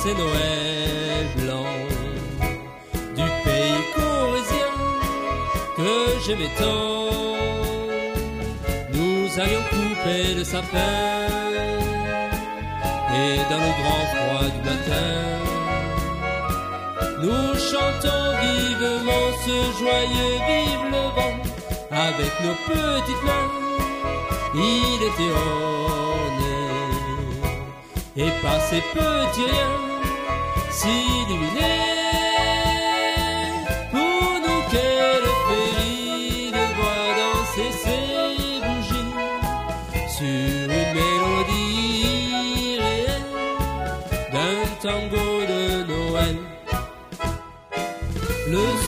ces Noëls blancs du pays corésien que j'aimais tant. Nous allions couper le sapin et dans le grand froid du matin, nous chantons vivement ce joyeux vive le vent avec nos petites mains. Il était orné et par ces petits riens s'illuminer. Pour nous quelle féerie de voir danser ces bougies sur une mélodie réelle d'un tango de Noël. Le